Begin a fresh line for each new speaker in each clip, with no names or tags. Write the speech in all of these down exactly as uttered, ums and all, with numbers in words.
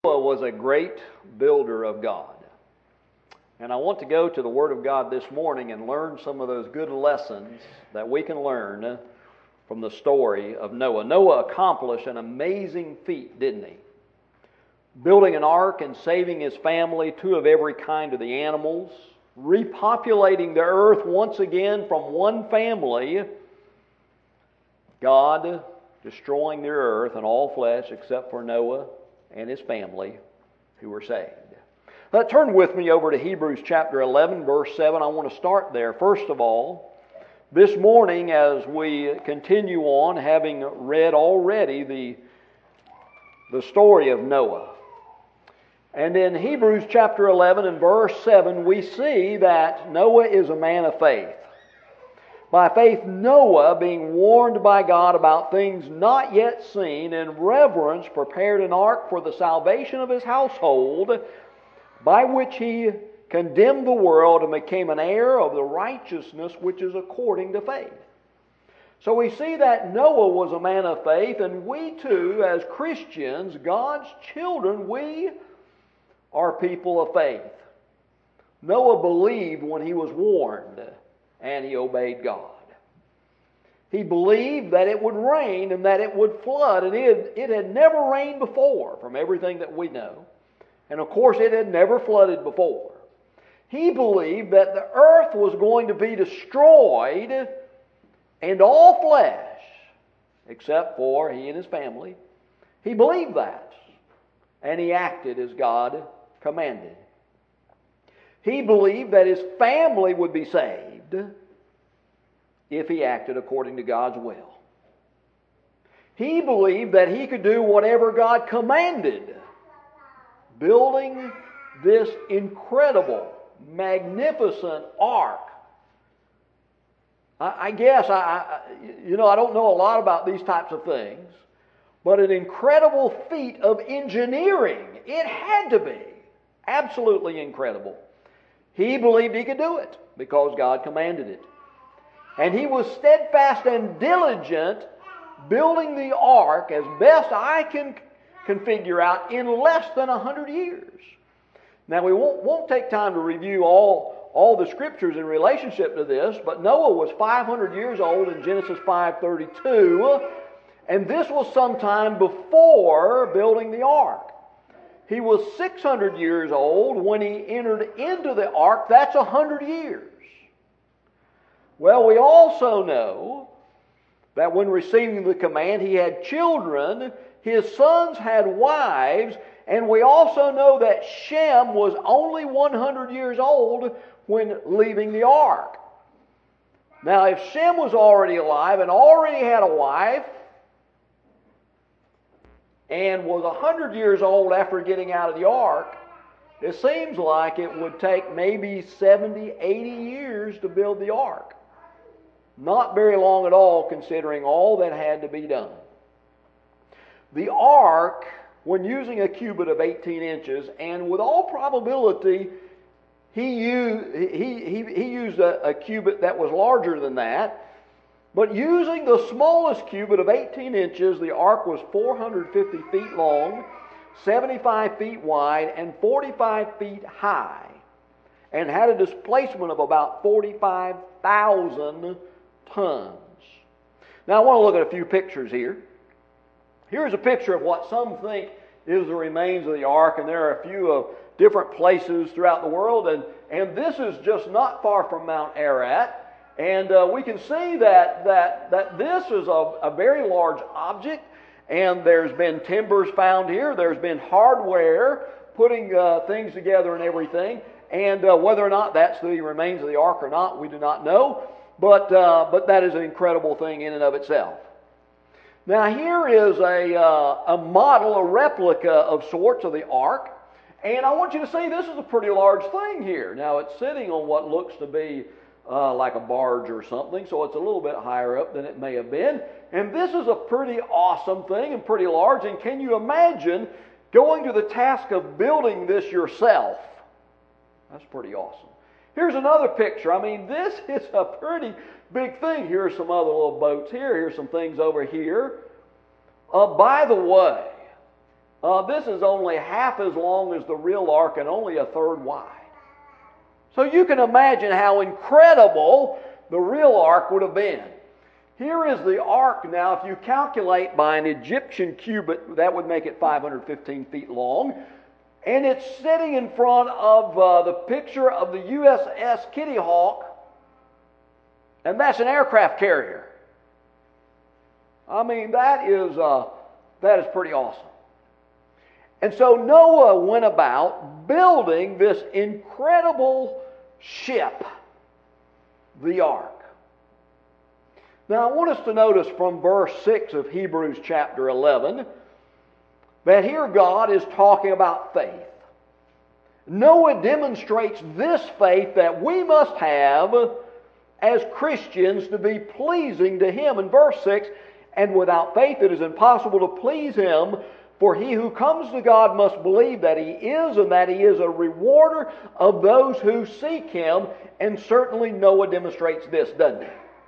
Noah was a great builder of God. And I want to go to the Word of God this morning and learn some of those good lessons that we can learn from the story of Noah. Noah accomplished an amazing feat, didn't he? Building an ark and saving his family, two of every kind of the animals, repopulating the earth once again from one family, God destroying the earth and all flesh except for Noah and his family who were saved. Now, turn with me over to Hebrews chapter eleven, verse seven. I want to start there. First of all, this morning as we continue on, having read already the, the story of Noah. And in Hebrews chapter eleven and verse seven, we see that Noah is a man of faith. By faith, Noah, being warned by God about things not yet seen, in reverence prepared an ark for the salvation of his household, by which he condemned the world and became an heir of the righteousness which is according to faith. So we see that Noah was a man of faith, and we too, as Christians, God's children, we are people of faith. Noah believed when he was warned, and he obeyed God. He believed that it would rain and that it would flood, and it, it had never rained before, from everything that we know. And of course, it had never flooded before. He believed that the earth was going to be destroyed, and all flesh, except for he and his family. He believed that, and he acted as God commanded. He believed that his family would be saved if he acted according to God's will. He believed that he could do whatever God commanded, building this incredible, magnificent ark. I, I guess, I, I, you know, I don't know a lot about these types of things, but an incredible feat of engineering. It had to be absolutely incredible. He believed he could do it because God commanded it. And he was steadfast and diligent building the ark, as best I can, can figure out, in less than a hundred years. Now, we won't, won't take time to review all, all the scriptures in relationship to this, but Noah was five hundred years old in Genesis five thirty-two, and this was sometime before building the ark. He was six hundred years old when he entered into the ark. That's a hundred years. Well, we also know that when receiving the command, he had children, his sons had wives, and we also know that Shem was only one hundred years old when leaving the ark. Now, if Shem was already alive and already had a wife, and was one hundred years old after getting out of the ark, it seems like it would take maybe seventy, eighty years to build the ark. Not very long at all, considering all that had to be done. The ark, when using a cubit of eighteen inches, and with all probability, he used, he, he, he used a, a cubit that was larger than that, but using the smallest cubit of eighteen inches, the ark was four hundred fifty feet long, seventy-five feet wide, and forty-five feet high, and had a displacement of about forty-five thousand tons. Now, I want to look at a few pictures here. Here's a picture of what some think is the remains of the ark, and there are a few of different places throughout the world, and, and this is just not far from Mount Ararat. And uh, we can see that, that, that this is a, a very large object, and there's been timbers found here. There's been hardware putting uh, things together and everything. And uh, whether or not that's the remains of the ark or not, we do not know. But, uh, but that is an incredible thing in and of itself. Now here is a, uh, a model, a replica of sorts of the ark. And I want you to see this is a pretty large thing here. Now it's sitting on what looks to be Uh, like a barge or something, so it's a little bit higher up than it may have been. And this is a pretty awesome thing and pretty large. And can you imagine going to the task of building this yourself? That's pretty awesome. Here's another picture. I mean, this is a pretty big thing. Here's some other little boats here. Here's some things over here. Uh, by the way, Uh, this is only half as long as the real ark and only a third wide. So you can imagine how incredible the real ark would have been. Here is the ark now. If you calculate by an Egyptian cubit, that would make it five hundred fifteen feet long. And it's sitting in front of uh, the picture of the U S S Kitty Hawk. And that's an aircraft carrier. I mean, that is, uh, that is pretty awesome. And so Noah went about building this incredible ship, the ark. Now I want us to notice from verse six of Hebrews chapter eleven that here God is talking about faith. Noah demonstrates this faith that we must have as Christians to be pleasing to Him. In verse six, and without faith it is impossible to please Him, for he who comes to God must believe that He is, and that He is a rewarder of those who seek Him. And certainly Noah demonstrates this, doesn't he?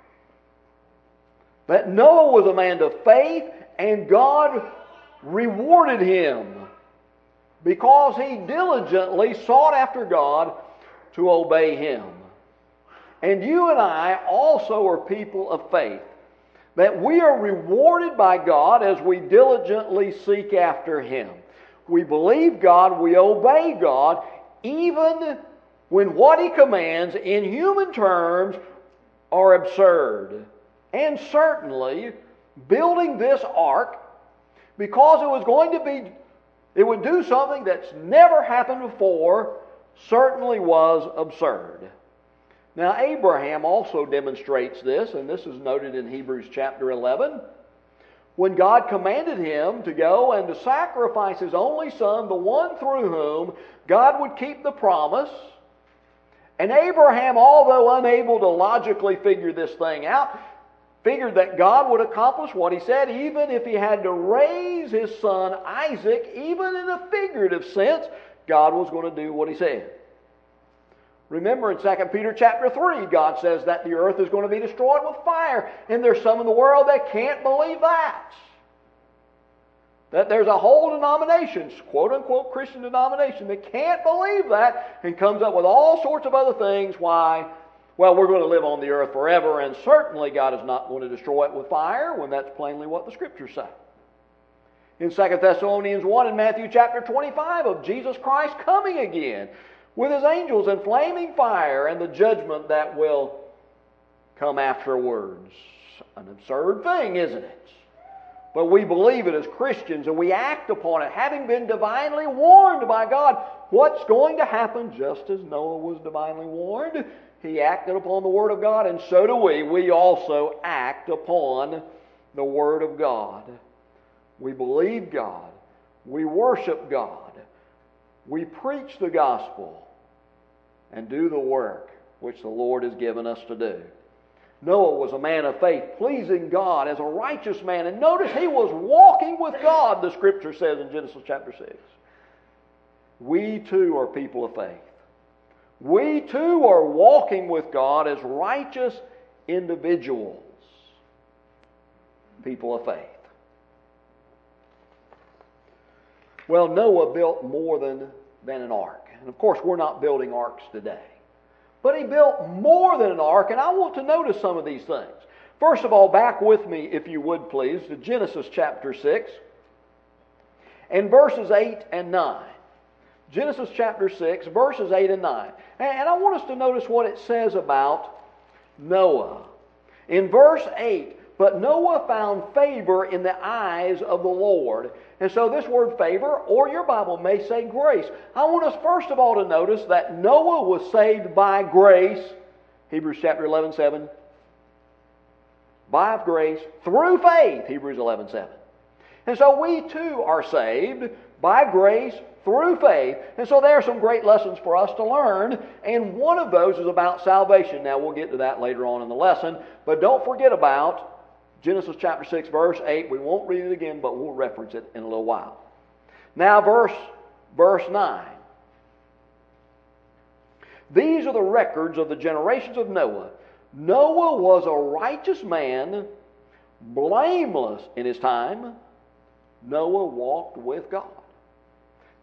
That Noah was a man of faith, and God rewarded him because he diligently sought after God to obey Him. And you and I also are people of faith, that we are rewarded by God as we diligently seek after Him. We believe God, we obey God, even when what He commands in human terms are absurd. And certainly, building this ark, because it was going to be, it would do something that's never happened before, certainly was absurd. Now, Abraham also demonstrates this, and this is noted in Hebrews chapter eleven. When God commanded him to go and to sacrifice his only son, the one through whom God would keep the promise. And Abraham, although unable to logically figure this thing out, figured that God would accomplish what He said, even if He had to raise his son Isaac, even in a figurative sense, God was going to do what He said. Remember in Second Peter chapter three, God says that the earth is going to be destroyed with fire, and there's some in the world that can't believe that. That there's a whole denomination, quote-unquote Christian denomination, that can't believe that and comes up with all sorts of other things why, well, we're going to live on the earth forever, and certainly God is not going to destroy it with fire, when that's plainly what the Scriptures say. In Second Thessalonians one and Matthew chapter twenty-five of Jesus Christ coming again with His angels in flaming fire and the judgment that will come afterwards. An absurd thing, isn't it? But we believe it as Christians, and we act upon it, having been divinely warned by God what's going to happen, just as Noah was divinely warned. He acted upon the Word of God, and so do we. We also act upon the Word of God. We believe God. We worship God. We preach the gospel and do the work which the Lord has given us to do. Noah was a man of faith, pleasing God as a righteous man. And notice he was walking with God, the Scripture says in Genesis chapter six. We too are people of faith. We too are walking with God as righteous individuals, people of faith. Well, Noah built more than, than an ark. And of course, we're not building arks today. But he built more than an ark, and I want to notice some of these things. First of all, back with me, if you would please, to Genesis chapter six and verses eight and nine. Genesis chapter six, verses eight and nine. And I want us to notice what it says about Noah. In verse eight, but Noah found favor in the eyes of the Lord. And so this word favor, or your Bible may say grace. I want us first of all to notice that Noah was saved by grace. Hebrews chapter eleven, seven. By grace, through faith. Hebrews eleven, seven. And so we too are saved by grace through faith. And so there are some great lessons for us to learn, and one of those is about salvation. Now we'll get to that later on in the lesson, but don't forget about Genesis chapter six, verse eight. We won't read it again, but we'll reference it in a little while. Now verse, verse nine. These are the records of the generations of Noah. Noah was a righteous man, blameless in his time. Noah walked with God.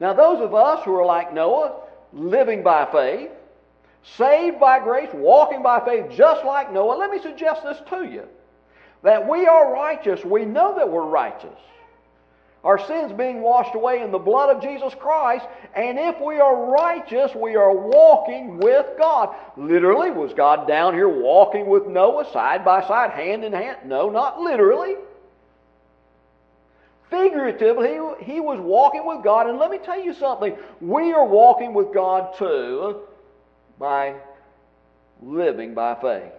Now those of us who are like Noah, living by faith, saved by grace, walking by faith just like Noah, let me suggest this to you. That we are righteous. We know that we're righteous. Our sins being washed away in the blood of Jesus Christ. And if we are righteous, we are walking with God. Literally, was God down here walking with Noah side by side, hand in hand? No, not literally. Figuratively, he, he was walking with God. And let me tell you something. We are walking with God too by living by faith.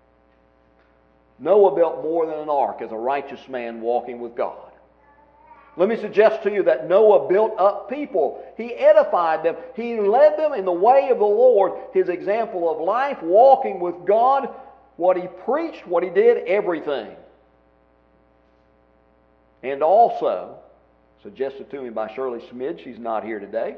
Noah built more than an ark as a righteous man walking with God. Let me suggest to you that Noah built up people. He edified them. He led them in the way of the Lord. His example of life, walking with God, what he preached, what he did, everything. And also, suggested to me by Shirley Smid, she's not here today,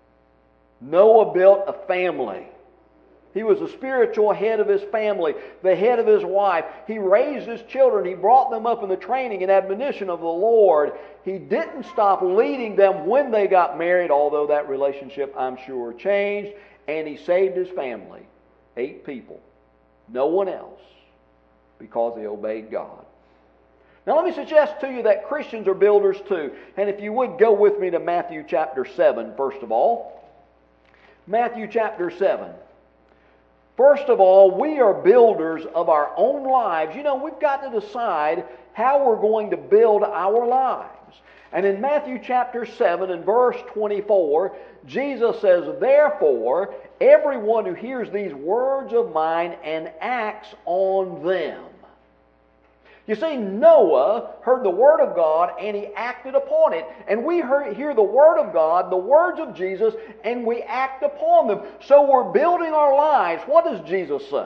Noah built a family. He was the spiritual head of his family, the head of his wife. He raised his children. He brought them up in the training and admonition of the Lord. He didn't stop leading them when they got married, although that relationship, I'm sure, changed. And he saved his family, eight people, no one else, because they obeyed God. Now let me suggest to you that Christians are builders too. And if you would go with me to Matthew chapter seven, first of all. Matthew chapter seven. First of all, we are builders of our own lives. You know, we've got to decide how we're going to build our lives. And in Matthew chapter seven and verse twenty-four, Jesus says, "Therefore, everyone who hears these words of mine and acts on them." You see, Noah heard the Word of God and he acted upon it. And we heard, hear the Word of God, the words of Jesus, and we act upon them. So we're building our lives. What does Jesus say?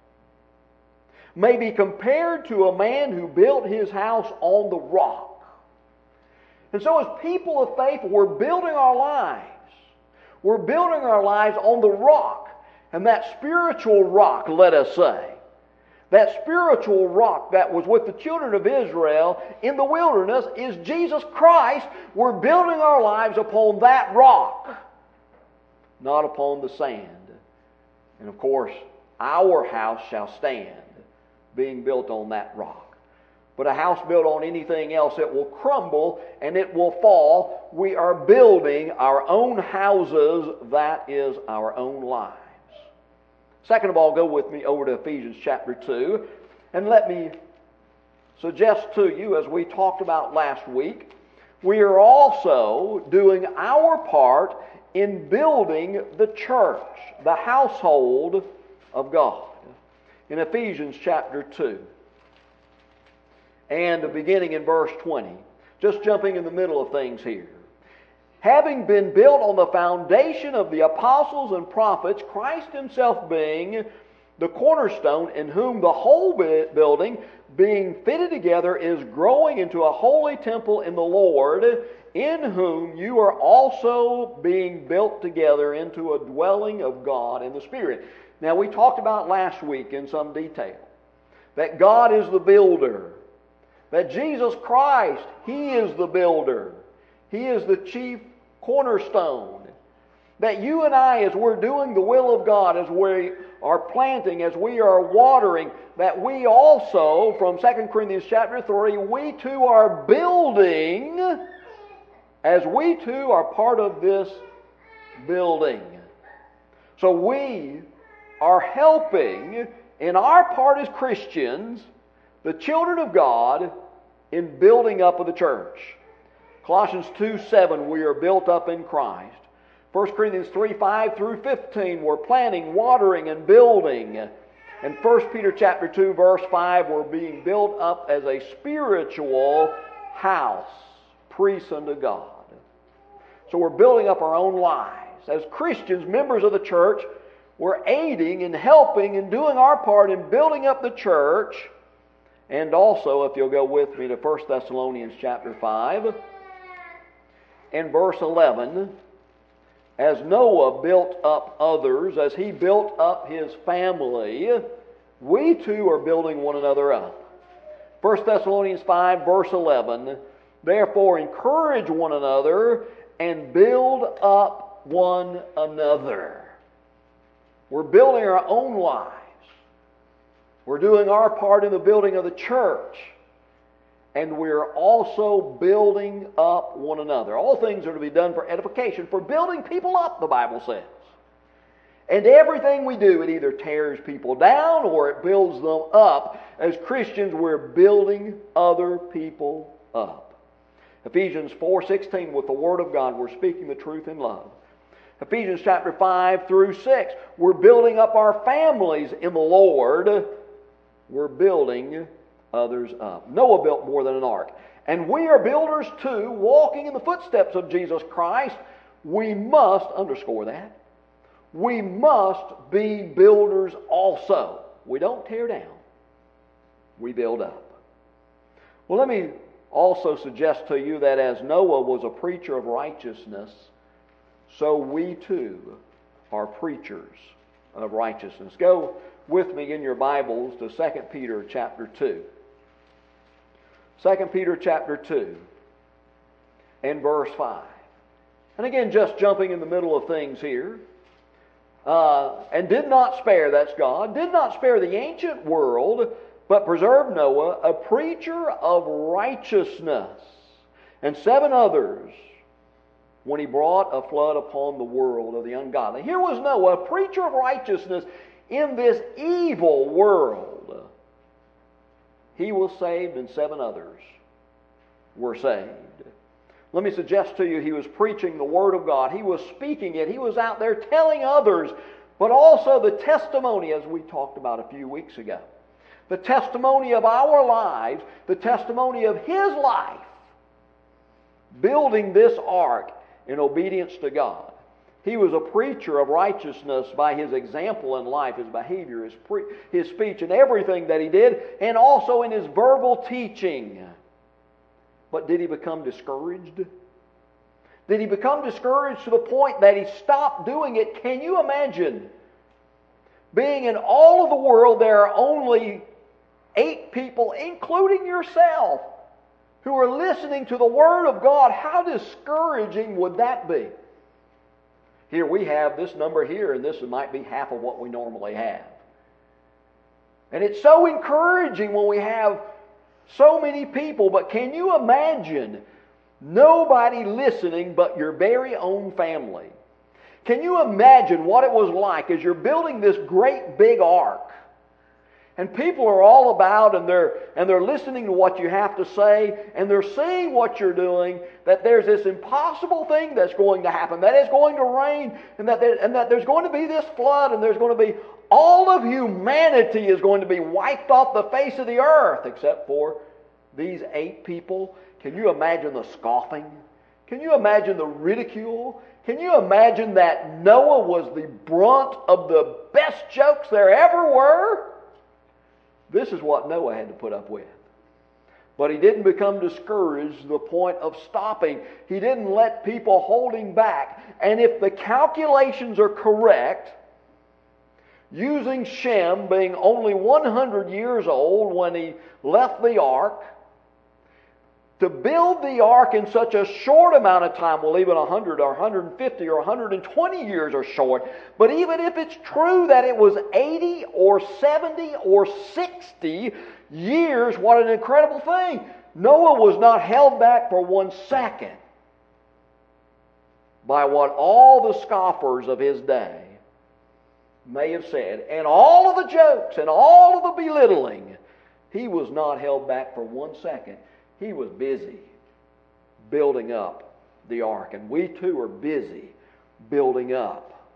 May be compared to a man who built his house on the rock. And so as people of faith, we're building our lives. We're building our lives on the rock. And that spiritual rock, let us say, that spiritual rock that was with the children of Israel in the wilderness is Jesus Christ. We're building our lives upon that rock, not upon the sand. And of course, our house shall stand, being built on that rock. But a house built on anything else, it will crumble and it will fall. We are building our own houses. That is our own lives. Second of all, go with me over to Ephesians chapter two, and let me suggest to you, as we talked about last week, we are also doing our part in building the church, the household of God. In Ephesians chapter two, and beginning in verse twenty, just jumping in the middle of things here. Having been built on the foundation of the apostles and prophets, Christ himself being the cornerstone, in whom the whole building, being fitted together, is growing into a holy temple in the Lord, in whom you are also being built together into a dwelling of God in the Spirit. Now, we talked about last week in some detail that God is the builder, that Jesus Christ, He is the builder. He is the chief cornerstone. That you and I, as we're doing the will of God, as we are planting, as we are watering, that we also, from Second Corinthians chapter three, we too are building, as we too are part of this building. So we are helping, in our part as Christians, the children of God, in building up of the church. Colossians two seven, we are built up in Christ. First Corinthians three five through fifteen, we're planting, watering, and building. And First Peter chapter two, verse five, we're being built up as a spiritual house, priests unto God. So we're building up our own lives. As Christians, members of the church, we're aiding and helping and doing our part in building up the church. And also, if you'll go with me to First Thessalonians chapter five, in verse eleven, as Noah built up others, as he built up his family, we too are building one another up. First Thessalonians five, verse eleven, therefore encourage one another and build up one another. We're building our own lives. We're doing our part in the building of the church. And we're also building up one another. All things are to be done for edification, for building people up, the Bible says. And everything we do, it either tears people down or it builds them up. As Christians, we're building other people up. Ephesians four sixteen, with the Word of God, we're speaking the truth in love. Ephesians chapter five through six, we're building up our families in the Lord. We're building others up. Noah built more than an ark. And we are builders too, walking in the footsteps of Jesus Christ. We must, underscore that, we must be builders also. We don't tear down. We build up. Well, let me also suggest to you that as Noah was a preacher of righteousness, so we too are preachers of righteousness. Go with me in your Bibles to Second Peter chapter two. Second Peter chapter two and verse five. And again, just jumping in the middle of things here. Uh, and did not spare, that's God, did not spare the ancient world, but preserved Noah, a preacher of righteousness, and seven others, when he brought a flood upon the world of the ungodly. Here was Noah, a preacher of righteousness in this evil world. He was saved, and seven others were saved. Let me suggest to you, he was preaching the Word of God. He was speaking it. He was out there telling others, but also the testimony, as we talked about a few weeks ago. The testimony of our lives, the testimony of his life, building this ark in obedience to God. He was a preacher of righteousness by his example in life, his behavior, his, pre- his speech, and everything that he did, and also in his verbal teaching. But did he become discouraged? Did he become discouraged to the point that he stopped doing it? Can you imagine being in all of the world, there are only eight people, including yourself, who are listening to the Word of God? How discouraging would that be? Here we have this number here, and this might be half of what we normally have. And it's so encouraging when we have so many people, but can you imagine nobody listening but your very own family? Can you imagine what it was like as you're building this great big ark? And people are all about, and they're and they're listening to what you have to say, and they're seeing what you're doing, that there's this impossible thing that's going to happen, that it's going to rain, and that there, and that there's going to be this flood, and there's going to be all of humanity is going to be wiped off the face of the earth, except for these eight people. Can you imagine the scoffing? Can you imagine the ridicule? Can you imagine that Noah was the brunt of the best jokes there ever were? This is what Noah had to put up with. But he didn't become discouraged to the point of stopping. He didn't let people hold him back. And if the calculations are correct, using Shem being only one hundred years old when he left the ark, to build the ark in such a short amount of time, well, even one hundred or one hundred fifty or one hundred twenty years are short. But even if it's true that it was eighty or seventy or sixty years, what an incredible thing. Noah was not held back for one second by what all the scoffers of his day may have said, and all of the jokes and all of the belittling. He was not held back for one second. He was busy building up the ark, and we too are busy building up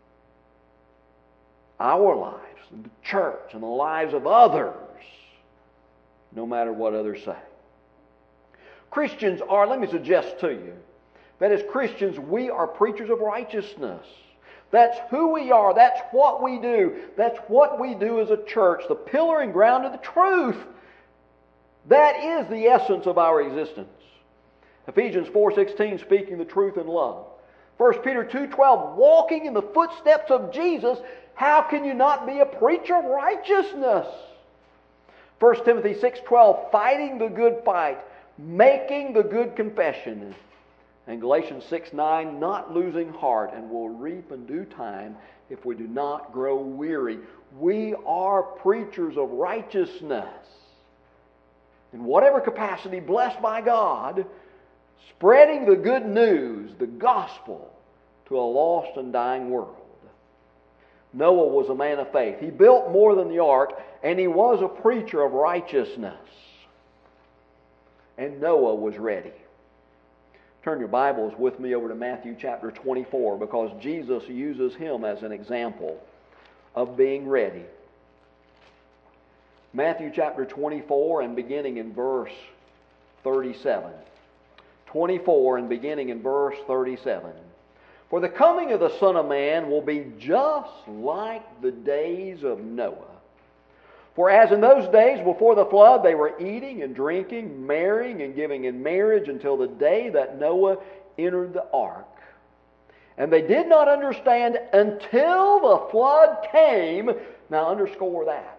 our lives, and the church, and the lives of others, no matter what others say. Christians are, let me suggest to you, that as Christians we are preachers of righteousness. That's who we are. That's what we do. That's what we do as a church, the pillar and ground of the truth. That is the essence of our existence. Ephesians four sixteen, speaking the truth in love. First Peter two twelve, walking in the footsteps of Jesus. How can you not be a preacher of righteousness? First Timothy six twelve, fighting the good fight, making the good confession. And Galatians six nine, not losing heart, and will reap in due time if we do not grow weary. We are preachers of righteousness. In whatever capacity, blessed by God, spreading the good news, the gospel, to a lost and dying world. Noah was a man of faith. He built more than the ark, and he was a preacher of righteousness. And Noah was ready. Turn your Bibles with me over to Matthew chapter twenty-four, because Jesus uses him as an example of being ready. Matthew chapter twenty-four and beginning in verse thirty-seven. twenty-four and beginning in verse thirty-seven. For the coming of the Son of Man will be just like the days of Noah. For as in those days before the flood they were eating and drinking, marrying and giving in marriage until the day that Noah entered the ark. And they did not understand until the flood came. Now underscore that.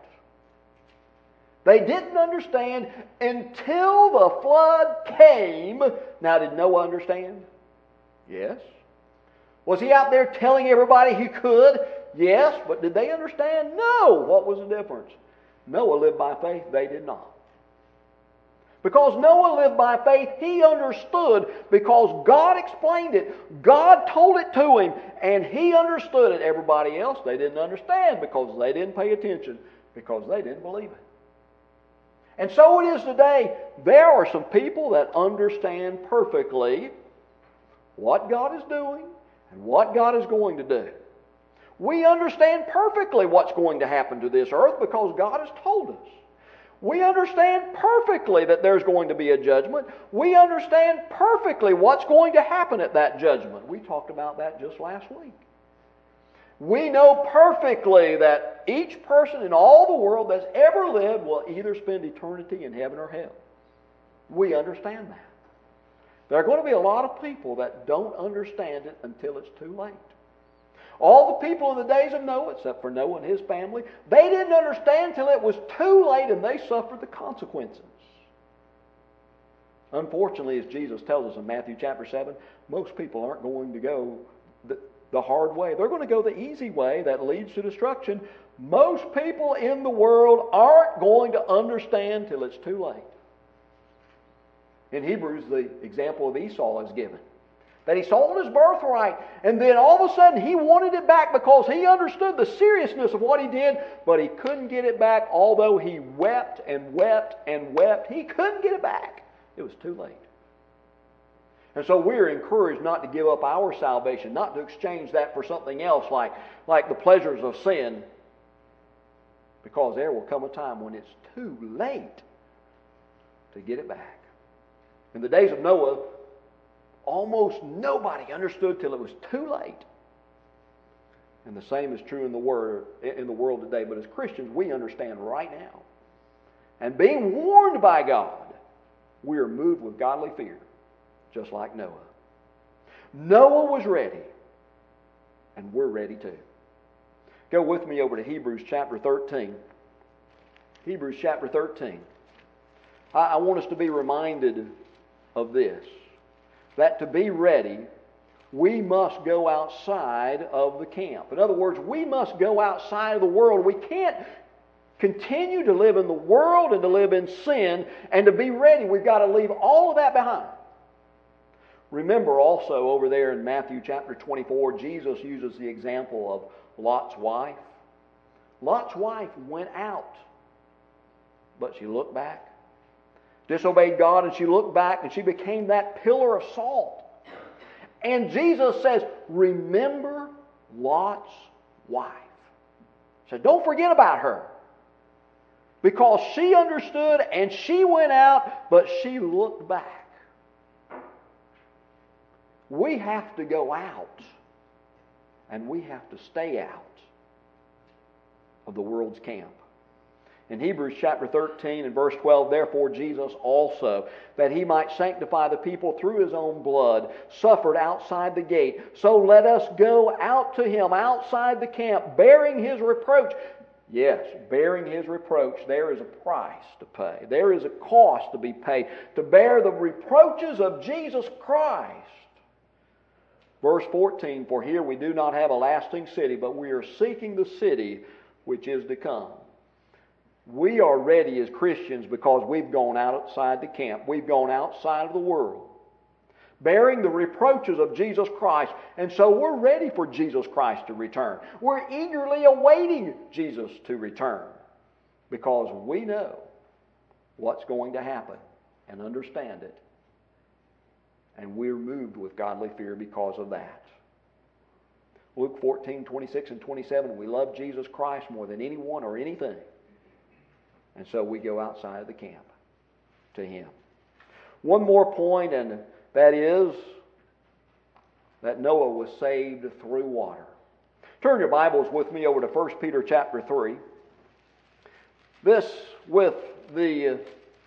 They didn't understand until the flood came. Now did Noah understand? Yes. Was he out there telling everybody he could? Yes. But did they understand? No. What was the difference? Noah lived by faith, they did not. Because Noah lived by faith, he understood because God explained it. God told it to him, and he understood it. Everybody else, they didn't understand because they didn't pay attention, because they didn't believe it. And so it is today. There are some people that understand perfectly what God is doing and what God is going to do. We understand perfectly what's going to happen to this earth because God has told us. We understand perfectly that there's going to be a judgment. We understand perfectly what's going to happen at that judgment. We talked about that just last week. We know perfectly that each person in all the world that's ever lived will either spend eternity in heaven or hell. We understand that. There are going to be a lot of people that don't understand it until it's too late. All the people in the days of Noah, except for Noah and his family, they didn't understand till it was too late and they suffered the consequences. Unfortunately, as Jesus tells us in Matthew chapter seven, most people aren't going to go the, the hard way. They're going to go the easy way that leads to destruction. Most people in the world aren't going to understand till it's too late. In Hebrews, the example of Esau is given. That he sold his birthright, and then all of a sudden he wanted it back because he understood the seriousness of what he did, but he couldn't get it back, although he wept and wept and wept. He couldn't get it back. It was too late. And so we're encouraged not to give up our salvation, not to exchange that for something else like, like the pleasures of sin, because there will come a time when it's too late to get it back. In the days of Noah, almost nobody understood till it was too late. And the same is true in the word, in the world today. But as Christians, we understand right now. And being warned by God, we are moved with godly fear, just like Noah. Noah was ready, and we're ready too. Go with me over to Hebrews chapter thirteen. Hebrews chapter thirteen. I, I want us to be reminded of this. That to be ready, we must go outside of the camp. In other words, we must go outside of the world. We can't continue to live in the world and to live in sin, and to be ready, we've got to leave all of that behind. Remember also over there in Matthew chapter twenty-four, Jesus uses the example of Lot's wife. Lot's wife went out, but she looked back. Disobeyed God, and she looked back, and she became that pillar of salt. And Jesus says, remember Lot's wife. He said, don't forget about her. Because she understood, and she went out, but she looked back. We have to go out, and we have to stay out of the world's camp. In Hebrews chapter thirteen and verse twelve, therefore Jesus also, that he might sanctify the people through his own blood, suffered outside the gate. So let us go out to him outside the camp, bearing his reproach. Yes, bearing his reproach. There is a price to pay. There is a cost to be paid. To bear the reproaches of Jesus Christ Verse fourteen, for here we do not have a lasting city, but we are seeking the city which is to come. We are ready as Christians because we've gone outside the camp. We've gone outside of the world, bearing the reproaches of Jesus Christ. And so we're ready for Jesus Christ to return. We're eagerly awaiting Jesus to return because we know what's going to happen and understand it. And we're moved with godly fear because of that. Luke fourteen, twenty-six and twenty-seven, we love Jesus Christ more than anyone or anything. And so we go outside of the camp to Him. One more point, and that is that Noah was saved through water. Turn your Bibles with me over to First Peter chapter three. This, with the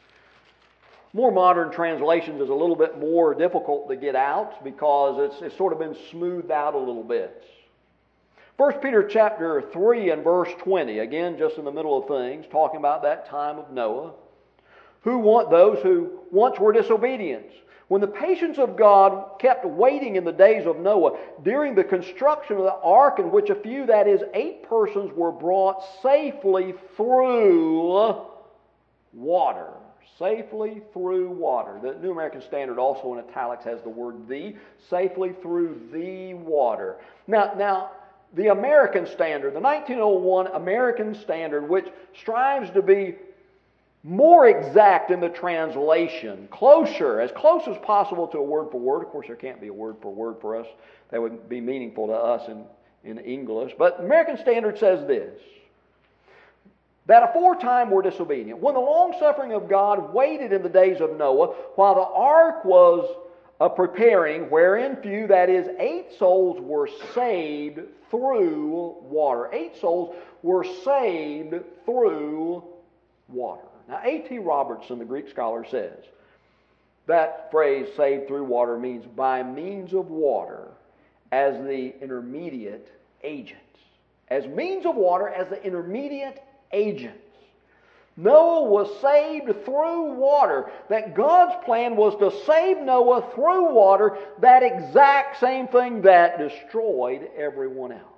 more modern translations, is a little bit more difficult to get out because it's, it's sort of been smoothed out a little bit. First Peter chapter three and verse twenty, again just in the middle of things, talking about that time of Noah. Who want those who once were disobedient, when the patience of God kept waiting in the days of Noah during the construction of the ark, in which a few, that is, eight persons, were brought safely through water. Safely through water. The New American Standard also in italics has the word "the." Safely through the water. Now, now, the American Standard, the nineteen oh one American Standard, which strives to be more exact in the translation, closer, as close as possible to a word for word. Of course, there can't be a word for word for us. That would be meaningful to us in, in English. But American Standard says this, that aforetime were disobedient, when the long-suffering of God waited in the days of Noah, while the ark was a preparing, wherein few, that is, eight souls were saved through water. Eight souls were saved through water. Now, A T Robertson, the Greek scholar, says that phrase, saved through water, means by means of water as the intermediate agent. As means of water as the intermediate agents. Noah was saved through water. That God's plan was to save Noah through water, that exact same thing that destroyed everyone else.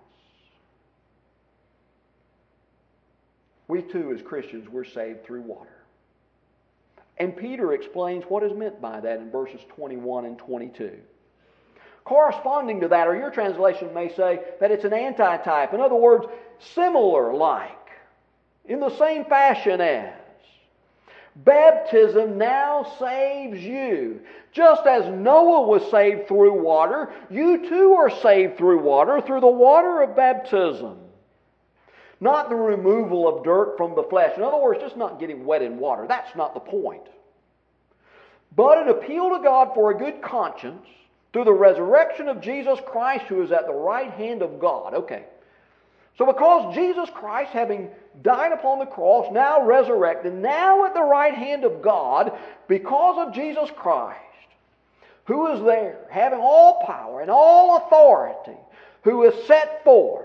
We too, as Christians, we're saved through water. And Peter explains what is meant by that in verses twenty-one and twenty-two. Corresponding to that, or your translation may say that it's an antitype. In other words, similar like. In the same fashion as. Baptism now saves you. Just as Noah was saved through water, you too are saved through water, through the water of baptism. Not the removal of dirt from the flesh. In other words, just not getting wet in water. That's not the point. But an appeal to God for a good conscience through the resurrection of Jesus Christ, who is at the right hand of God. Okay. So because Jesus Christ, having died upon the cross, now resurrected, now at the right hand of God, because of Jesus Christ, who is there, having all power and all authority, who is set forth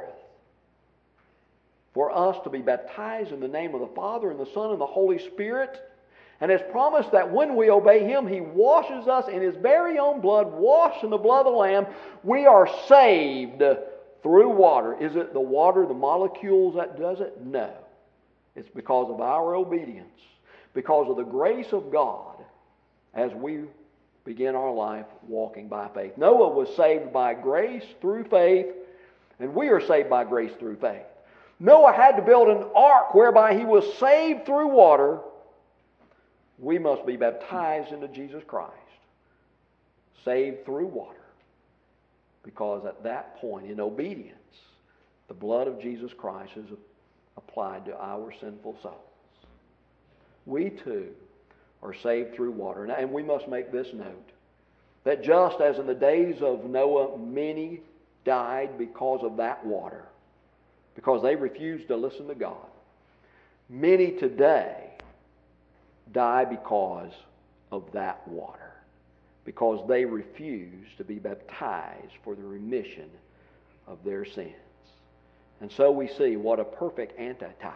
for us to be baptized in the name of the Father and the Son and the Holy Spirit, and has promised that when we obey Him, He washes us in His very own blood, washed in the blood of the Lamb. We are saved through water. Is it the water, the molecules that does it? No. It's because of our obedience, because of the grace of God as we begin our life walking by faith. Noah was saved by grace through faith, and we are saved by grace through faith. Noah had to build an ark whereby he was saved through water. We must be baptized into Jesus Christ, saved through water. Because at that point, in obedience, the blood of Jesus Christ is applied to our sinful souls. We too are saved through water. And we must make this note, that just as in the days of Noah, many died because of that water, because they refused to listen to God, many today die because of that water, because they refuse to be baptized for the remission of their sins. And so we see what a perfect antitype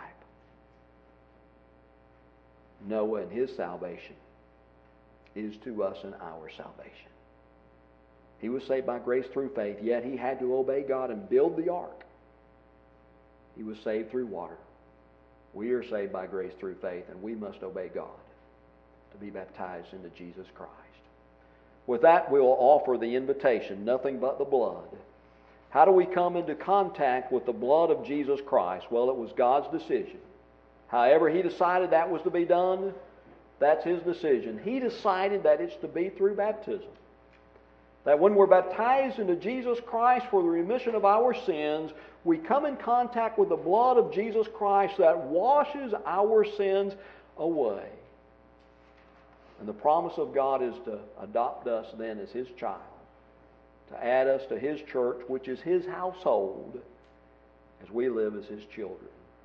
Noah and his salvation is to us in our salvation. He was saved by grace through faith, yet he had to obey God and build the ark. He was saved through water. We are saved by grace through faith, and we must obey God to be baptized into Jesus Christ. With that, we'll offer the invitation, nothing but the blood. How do we come into contact with the blood of Jesus Christ? Well, it was God's decision. However He decided that was to be done, that's His decision. He decided that it's to be through baptism. That when we're baptized into Jesus Christ for the remission of our sins, we come in contact with the blood of Jesus Christ that washes our sins away. And the promise of God is to adopt us then as His child, to add us to His church, which is His household, as we live as His children.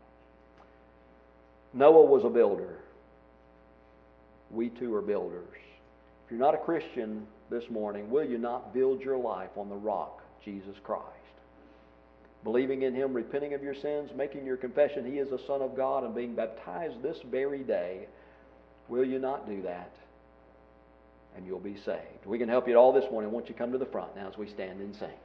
Noah was a builder. We too are builders. If you're not a Christian this morning, will you not build your life on the rock, Jesus Christ? Believing in Him, repenting of your sins, making your confession He is the Son of God, and being baptized this very day, will you not do that? And you'll be saved. We can help you at all this morning. Won't you come to the front now as we stand and sing?